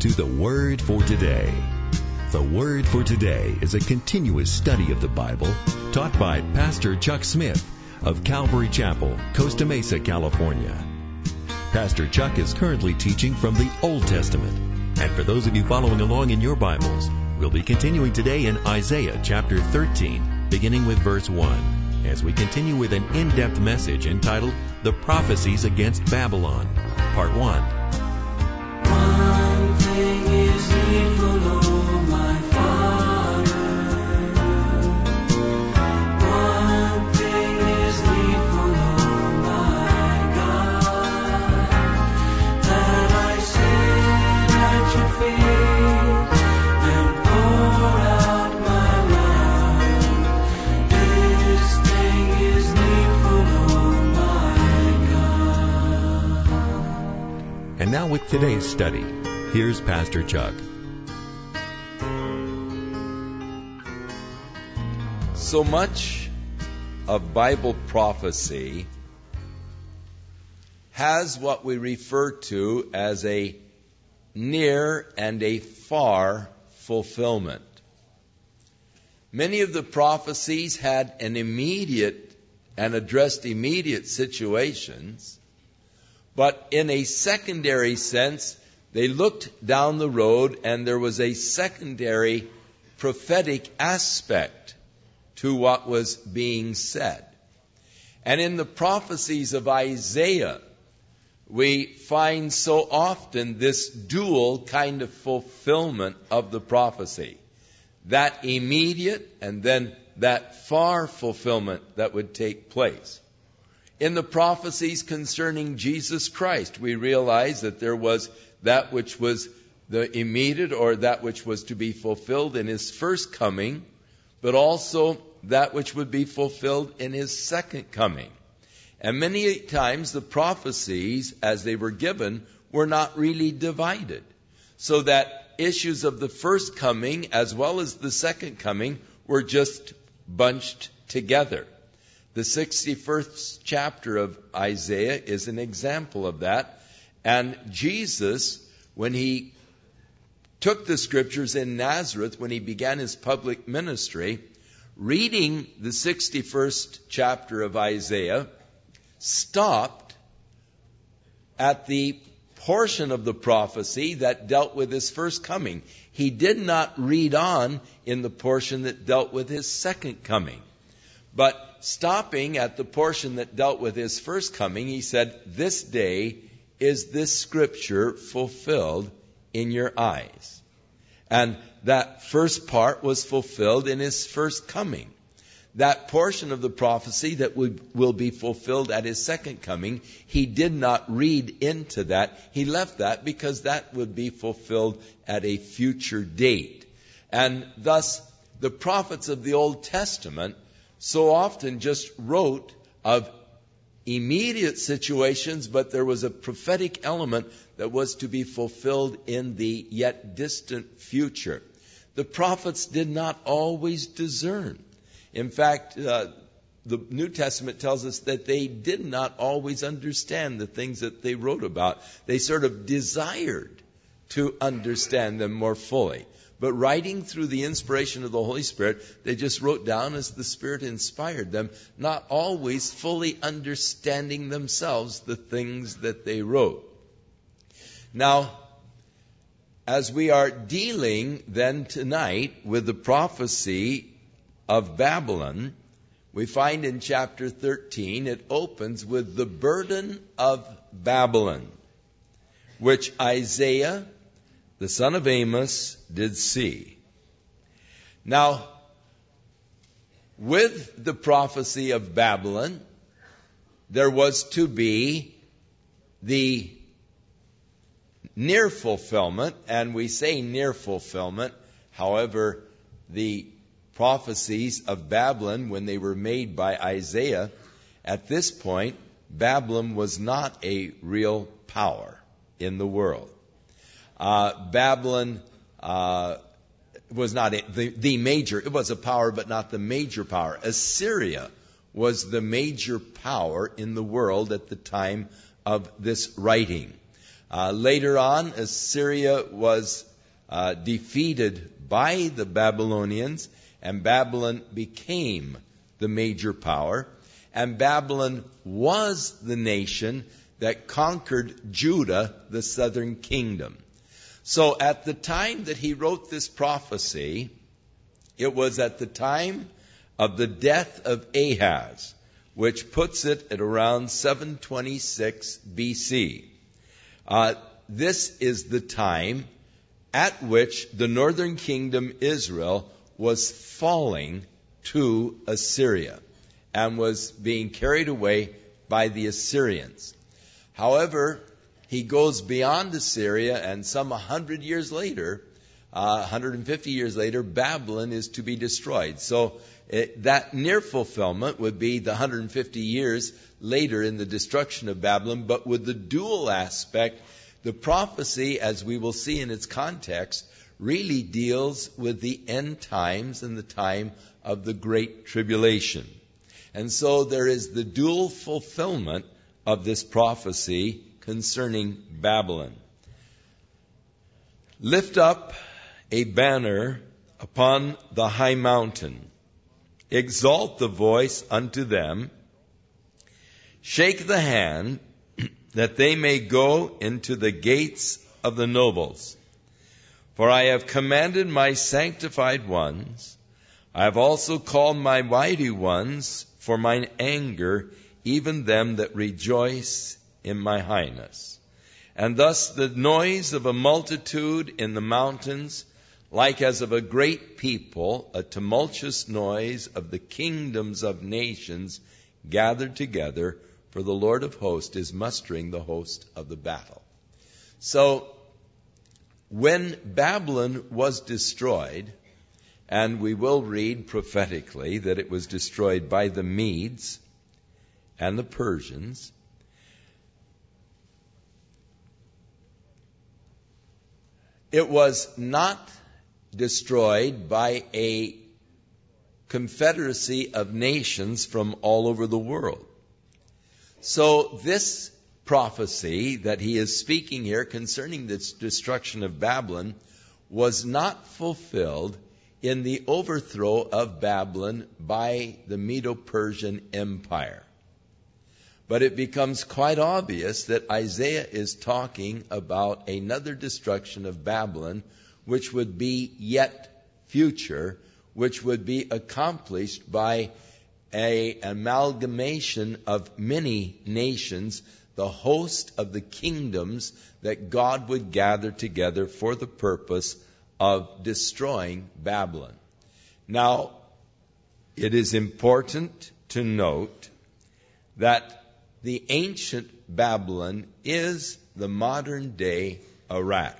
to The Word for Today. The Word for Today is a continuous study of the Bible taught by Pastor Chuck Smith of Calvary Chapel, Costa Mesa, California. Pastor Chuck is currently teaching from the Old Testament. And for those of you following along in your Bibles, we'll be continuing today in Isaiah chapter 13, beginning with verse 1, as we continue with an in-depth message entitled The Prophecies Against Babylon, Part 1. One thing is needful, O my Father. One thing is needful, O my God, that I sit at your feet and pour out my love. This thing is needful, O my God. And now with today's study, here's Pastor Chuck. So much of Bible prophecy has what we refer to as a near and a far fulfillment. Many of the prophecies had an immediate and addressed immediate situations, but in a secondary sense, they looked down the road and there was a secondary prophetic aspect to what was being said. And in the prophecies of Isaiah, we find so often this dual kind of fulfillment of the prophecy. That immediate and then that far fulfillment that would take place. In the prophecies concerning Jesus Christ, we realize that there was that which was the immediate or that which was to be fulfilled in his first coming, but also that which would be fulfilled in his second coming. And many times the prophecies, as they were given, were not really divided, so that issues of the first coming as well as the second coming were just bunched together. The 61st chapter of Isaiah is an example of that. And Jesus, when he took the scriptures in Nazareth, when he began his public ministry, reading the 61st chapter of Isaiah, stopped at the portion of the prophecy that dealt with his first coming. He did not read on in the portion that dealt with his second coming. But stopping at the portion that dealt with his first coming, he said, "This day is this scripture fulfilled in your eyes." And that first part was fulfilled in his first coming. That portion of the prophecy that will be fulfilled at his second coming, he did not read into that. He left that because that would be fulfilled at a future date. And thus, the prophets of the Old Testament so often just wrote of immediate situations, but there was a prophetic element that was to be fulfilled in the yet distant future. The prophets did not always discern. In fact, the New Testament tells us that they did not always understand the things that they wrote about. They sort of desired to understand them more fully. But writing through the inspiration of the Holy Spirit, they just wrote down as the Spirit inspired them, not always fully understanding themselves the things that they wrote. Now, as we are dealing then tonight with the prophecy of Babylon, we find in chapter 13, it opens with the burden of Babylon, which Isaiah, the son of Amos, did see. Now, with the prophecy of Babylon, there was to be the near fulfillment, and we say near fulfillment. However, the prophecies of Babylon, when they were made by Isaiah, at this point, Babylon was not a real power in the world. Babylon was not the major. It was a power, but not the major power. Assyria was the major power in the world at the time of this writing. Later on, Assyria was defeated by the Babylonians, and Babylon became the major power. And Babylon was the nation that conquered Judah, the southern kingdom. So at the time that he wrote this prophecy, it was at the time of the death of Ahaz, which puts it at around 726 BC. This is the time at which the northern kingdom Israel was falling to Assyria and was being carried away by the Assyrians. However, he goes beyond Assyria, and some 100 years later, 150 years later, Babylon is to be destroyed. So that near fulfillment would be the 150 years later in the destruction of Babylon, but with the dual aspect, the prophecy, as we will see in its context, really deals with the end times and the time of the Great Tribulation. And so there is the dual fulfillment of this prophecy concerning Babylon. Lift up a banner upon the high mountain. Exalt the voice unto them. Shake the hand, that they may go into the gates of the nobles. For I have commanded my sanctified ones. I have also called my mighty ones for mine anger, even them that rejoice in my highness. And thus the noise of a multitude in the mountains, like as of a great people, a tumultuous noise of the kingdoms of nations gathered together, for the Lord of hosts is mustering the host of the battle. So, when Babylon was destroyed, and we will read prophetically that it was destroyed by the Medes and the Persians, it was not destroyed by a confederacy of nations from all over the world. So this prophecy that he is speaking here concerning the destruction of Babylon was not fulfilled in the overthrow of Babylon by the Medo-Persian Empire. But it becomes quite obvious that Isaiah is talking about another destruction of Babylon, which would be yet future, which would be accomplished by an amalgamation of many nations, the host of the kingdoms that God would gather together for the purpose of destroying Babylon. Now, it is important to note that the ancient Babylon is the modern day Iraq.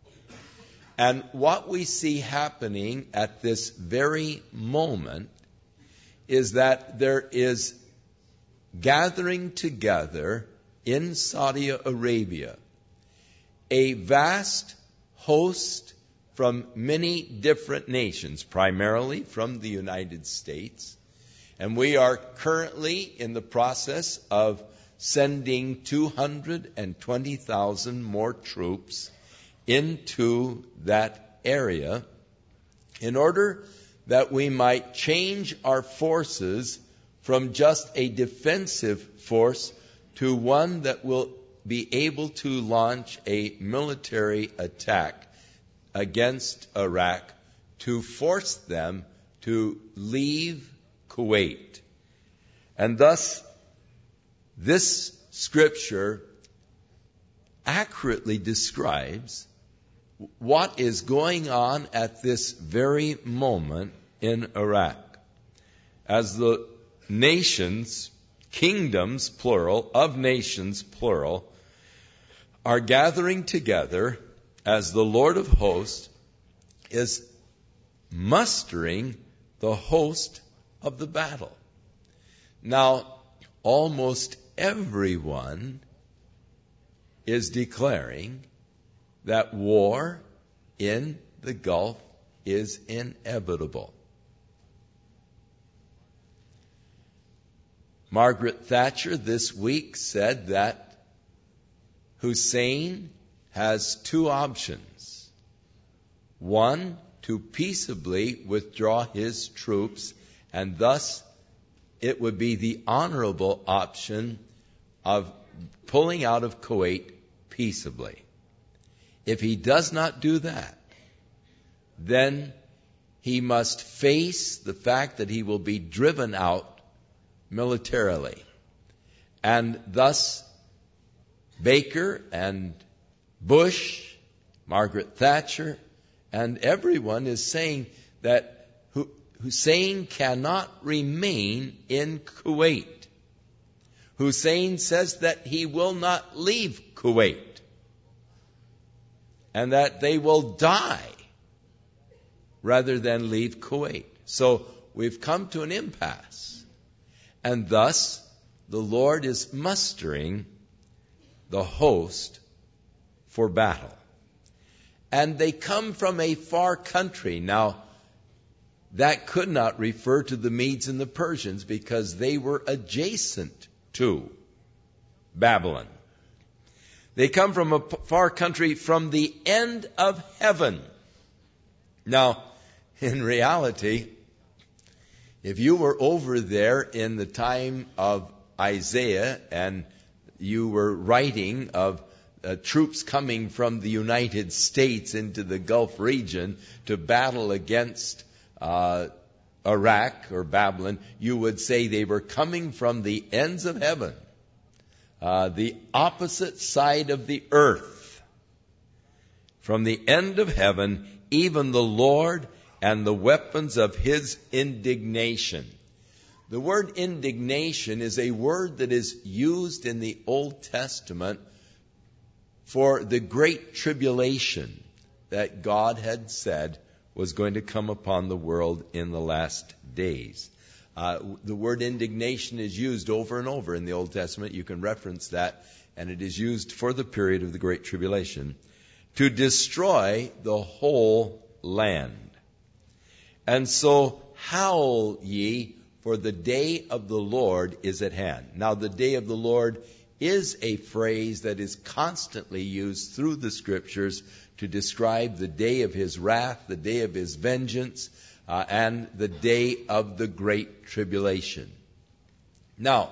And what we see happening at this very moment is that there is gathering together in Saudi Arabia a vast host from many different nations, primarily from the United States. And we are currently in the process of sending 220,000 more troops into that area in order that we might change our forces from just a defensive force to one that will be able to launch a military attack against Iraq to force them to leave Kuwait. And thus, this scripture accurately describes what is going on at this very moment in Iraq. As the nations, kingdoms, plural, of nations, plural, are gathering together as the Lord of hosts is mustering the host of the battle. Now, almost everyone is declaring that war in the Gulf is inevitable. Margaret Thatcher this week said that Hussein has two options. One, to peaceably withdraw his troops, and thus it would be the honorable option of pulling out of Kuwait peaceably. If he does not do that, then he must face the fact that he will be driven out militarily. And thus, Baker and Bush, Margaret Thatcher, and everyone is saying that Hussein cannot remain in Kuwait. Hussein says that he will not leave Kuwait, and that they will die rather than leave Kuwait. So we've come to an impasse. And thus, the Lord is mustering the host for battle. And they come from a far country. Now, that could not refer to the Medes and the Persians because they were adjacent to Babylon. They come from a far country, from the end of heaven. Now, in reality, if you were over there in the time of Isaiah and you were writing of troops coming from the United States into the Gulf region to battle against Iraq or Babylon, you would say they were coming from the ends of heaven, the opposite side of the earth. From the end of heaven, even the Lord and the weapons of his indignation. The word indignation is a word that is used in the Old Testament for the great tribulation that God had said was going to come upon the world in the last days. The word indignation is used over and over in the Old Testament. You can reference that, and it is used for the period of the Great Tribulation, to destroy the whole land. And so, howl ye, for the day of the Lord is at hand. Now, the day of the Lord is a phrase that is constantly used through the Scriptures to describe the day of his wrath, the day of his vengeance, and the day of the Great Tribulation. Now,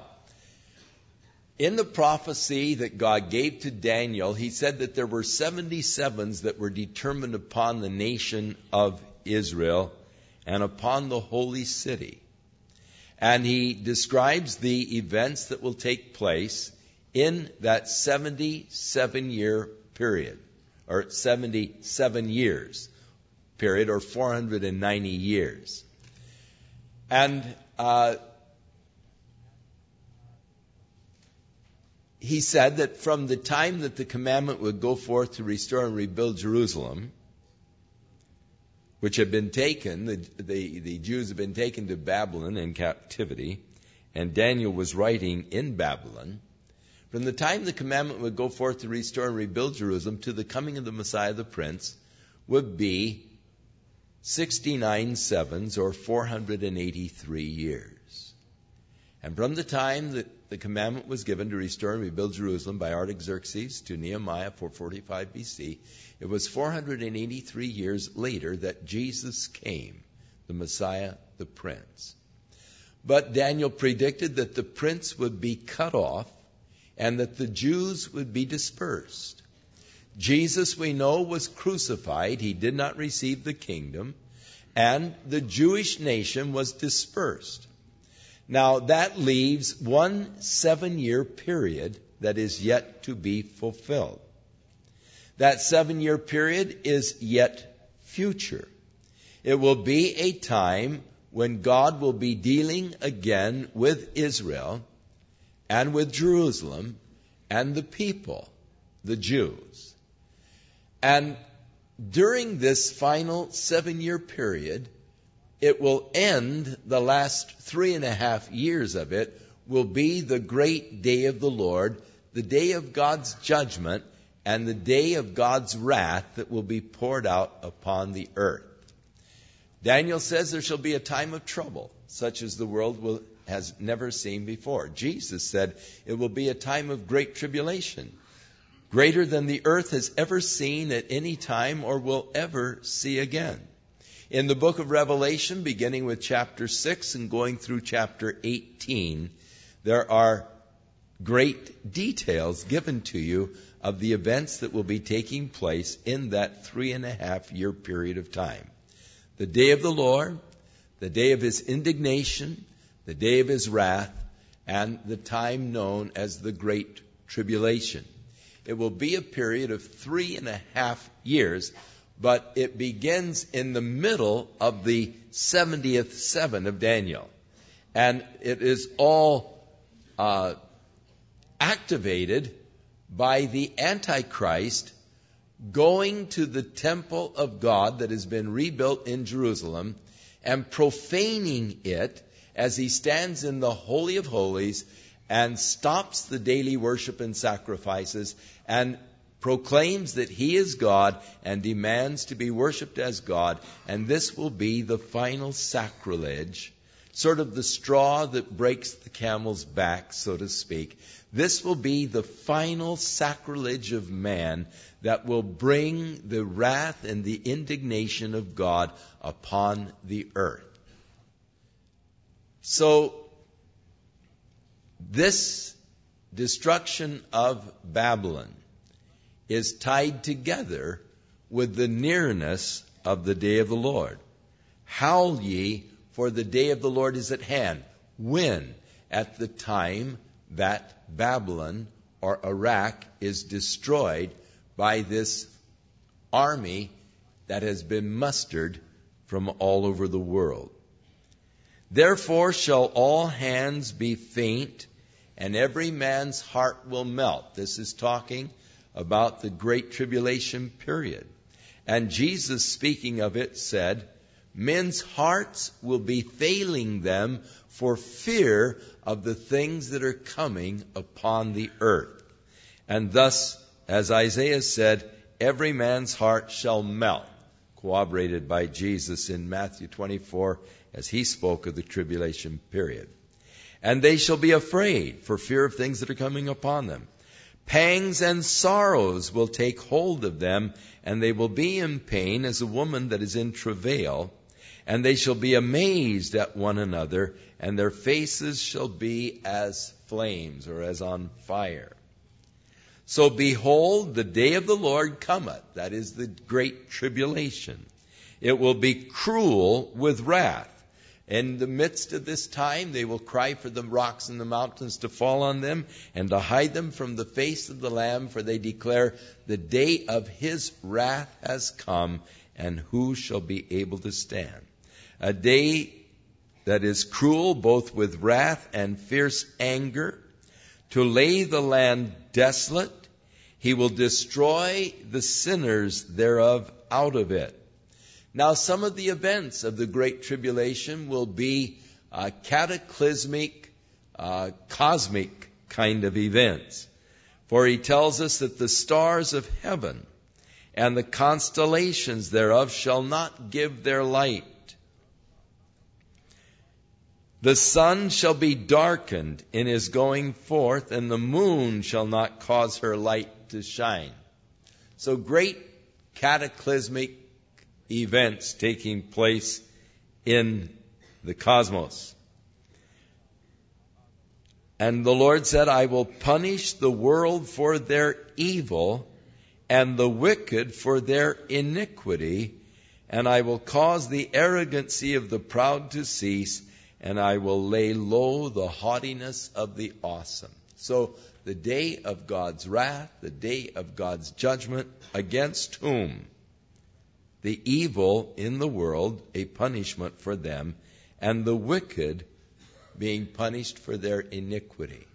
in the prophecy that God gave to Daniel, he said that there were 77s that were determined upon the nation of Israel and upon the holy city. And he describes the events that will take place in that 77-year period, or 77 years period, or 490 years. And he said that from the time that the commandment would go forth to restore and rebuild Jerusalem, which had been taken, the Jews had been taken to Babylon in captivity, and Daniel was writing in Babylon. From the time the commandment would go forth to restore and rebuild Jerusalem to the coming of the Messiah the Prince would be 69 sevens, or 483 years. And from the time that the commandment was given to restore and rebuild Jerusalem by Artaxerxes to Nehemiah 445 BC, it was 483 years later that Jesus came, the Messiah, the Prince. But Daniel predicted that the Prince would be cut off and that the Jews would be dispersed. Jesus, we know, was crucified. He did not receive the kingdom, and the Jewish nation was dispersed. Now, that leaves 1 7-year period that is yet to be fulfilled. That 7-year period is yet future. It will be a time when God will be dealing again with Israel and with Jerusalem and the people, the Jews. And during this final 7-year period, it will end, the last 3.5 years of it will be the great day of the Lord, the day of God's judgment, and the day of God's wrath that will be poured out upon the earth. Daniel says there shall be a time of trouble, such as the world has never seen before. Jesus said it will be a time of great tribulation. greater than the earth has ever seen at any time or will ever see again. In the book of Revelation, beginning with chapter 6 and going through chapter 18, there are great details given to you of the events that will be taking place in that 3.5-year period of time. The day of the Lord, the day of his indignation, the day of his wrath, and the time known as the Great Tribulation. It will be a period of 3.5 years, but it begins in the middle of the 70th seven of Daniel. And it is all activated by the Antichrist going to the temple of God that has been rebuilt in Jerusalem and profaning it as he stands in the Holy of Holies and stops the daily worship and sacrifices and proclaims that he is God and demands to be worshipped as God. And this will be the final sacrilege, sort of the straw that breaks the camel's back, so to speak. This will be the final sacrilege of man that will bring the wrath and the indignation of God upon the earth. So, this destruction of Babylon is tied together with the nearness of the day of the Lord. Howl ye, for the day of the Lord is at hand. When? At the time that Babylon or Iraq is destroyed by this army that has been mustered from all over the world. Therefore shall all hands be faint, and every man's heart will melt. This is talking about the Great Tribulation period. And Jesus, speaking of it, said, men's hearts will be failing them for fear of the things that are coming upon the earth. And thus, as Isaiah said, every man's heart shall melt, corroborated by Jesus in Matthew 24, as he spoke of the tribulation period. And they shall be afraid for fear of things that are coming upon them. Pangs and sorrows will take hold of them, and they will be in pain as a woman that is in travail. And they shall be amazed at one another, and their faces shall be as flames, or as on fire. So behold, the day of the Lord cometh. That is the great tribulation. It will be cruel with wrath. In the midst of this time, they will cry for the rocks and the mountains to fall on them and to hide them from the face of the Lamb, for they declare, the day of his wrath has come, and who shall be able to stand? A day that is cruel, both with wrath and fierce anger, to lay the land desolate. He will destroy the sinners thereof out of it. Now, some of the events of the Great Tribulation will be cataclysmic, cosmic kind of events. For he tells us that the stars of heaven and the constellations thereof shall not give their light. The sun shall be darkened in his going forth, and the moon shall not cause her light to shine. So great cataclysmic events taking place in the cosmos. And the Lord said, I will punish the world for their evil and the wicked for their iniquity, and I will cause the arrogancy of the proud to cease, and I will lay low the haughtiness of the awesome. So the day of God's wrath, the day of God's judgment, against whom? The evil in the world, a punishment for them, and the wicked being punished for their iniquity.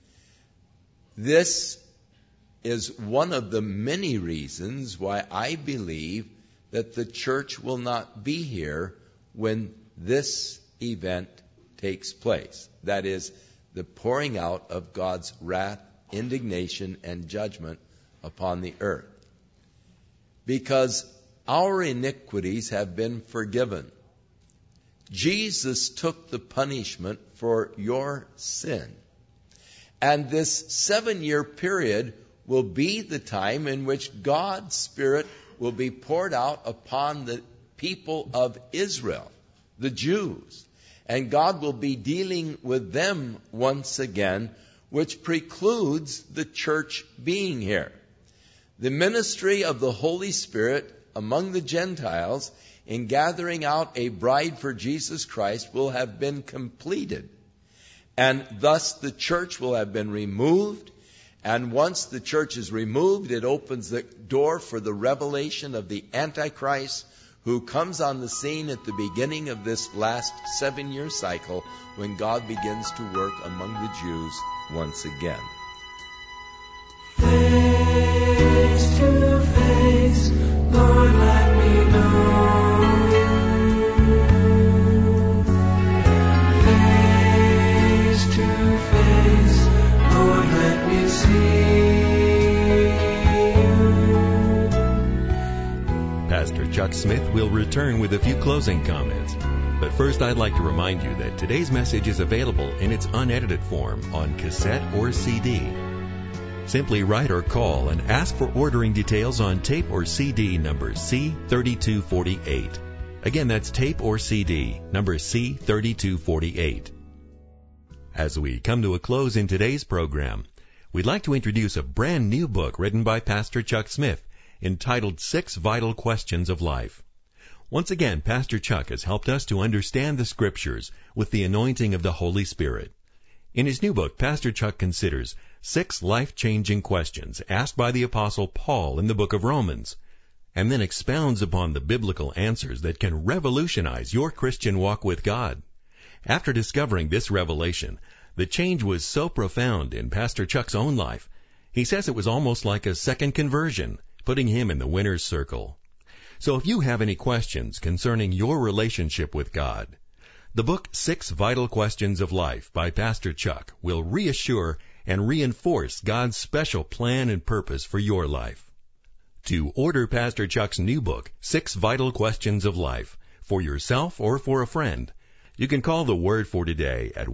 This is one of the many reasons why I believe that the church will not be here when this event takes place. That is, the pouring out of God's wrath, indignation, and judgment upon the earth. Because our iniquities have been forgiven. Jesus took the punishment for your sin. And this 7-year period will be the time in which God's Spirit will be poured out upon the people of Israel, the Jews. And God will be dealing with them once again, which precludes the church being here. The ministry of the Holy Spirit among the Gentiles in gathering out a bride for Jesus Christ will have been completed. And thus the church will have been removed. And once the church is removed, it opens the door for the revelation of the Antichrist, who comes on the scene at the beginning of this last 7-year cycle when God begins to work among the Jews once again. Face to face, Lord, let me know. Face to face, Lord, let me see. Pastor Chuck Smith will return with a few closing comments. But first, I'd like to remind you that today's message is available in its unedited form on cassette or CD. Simply write or call and ask for ordering details on tape or CD number C3248. Again, that's tape or CD number C3248. As we come to a close in today's program, we'd like to introduce a brand new book written by Pastor Chuck Smith entitled 6 Vital Questions of Life. Once again, Pastor Chuck has helped us to understand the Scriptures with the anointing of the Holy Spirit. In his new book, Pastor Chuck considers 6 life-changing questions asked by the Apostle Paul in the book of Romans, and then expounds upon the biblical answers that can revolutionize your Christian walk with God. After discovering this revelation, the change was so profound in Pastor Chuck's own life, he says it was almost like a second conversion, putting him in the winner's circle. So if you have any questions concerning your relationship with God, the book 6 Vital Questions of Life by Pastor Chuck will reassure and reinforce God's special plan and purpose for your life. To order Pastor Chuck's new book, 6 Vital Questions of Life, for yourself or for a friend, you can call the Word for Today at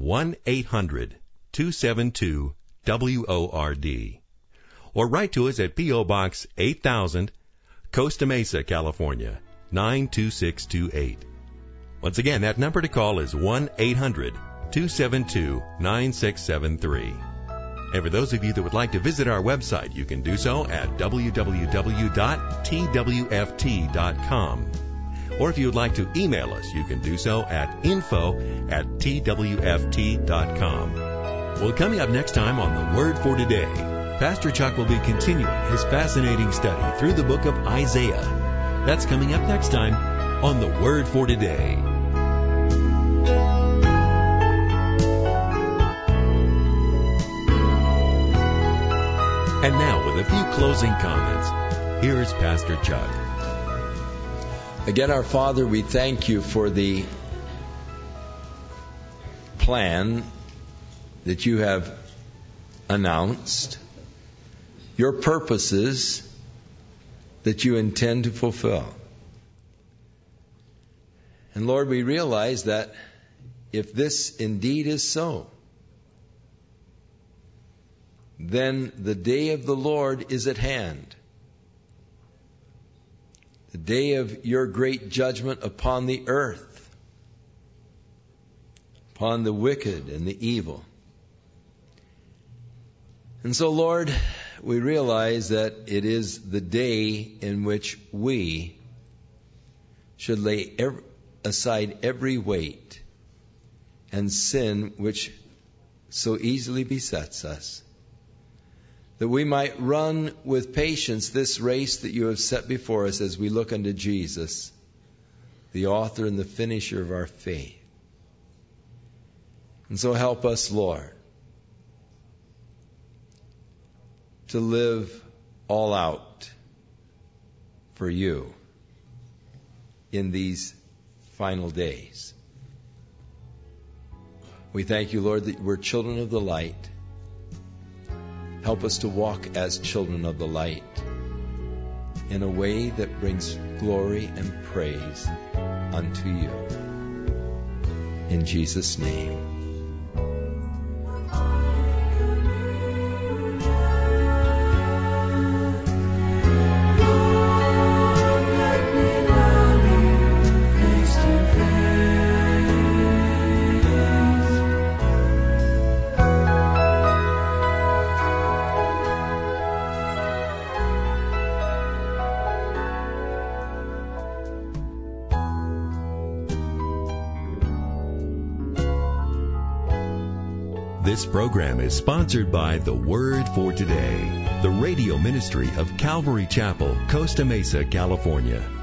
1-800-272-WORD. Or write to us at P.O. Box 8000, Costa Mesa, California, 92628. Once again, that number to call is 1-800-272-9673. And for those of you that would like to visit our website, you can do so at www.twft.com. Or if you would like to email us, you can do so at info@twft.com. Well, coming up next time on The Word for Today, Pastor Chuck will be continuing his fascinating study through the book of Isaiah. That's coming up next time on The Word for Today. And now, with a few closing comments, here's Pastor Chuck. Again, our Father, we thank you for the plan that you have announced, your purposes that you intend to fulfill. And Lord, we realize that if this indeed is so, then the day of the Lord is at hand. The day of your great judgment upon the earth, upon the wicked and the evil. And so, Lord, we realize that it is the day in which we should lay aside every weight and sin which so easily besets us, that we might run with patience this race that you have set before us as we look unto Jesus, the author and the finisher of our faith. And so help us, Lord, to live all out for you in these final days. We thank you, Lord, that we're children of the light. Help us to walk as children of the light in a way that brings glory and praise unto you. In Jesus' name. This program is sponsored by The Word for Today, the radio ministry of Calvary Chapel, Costa Mesa, California.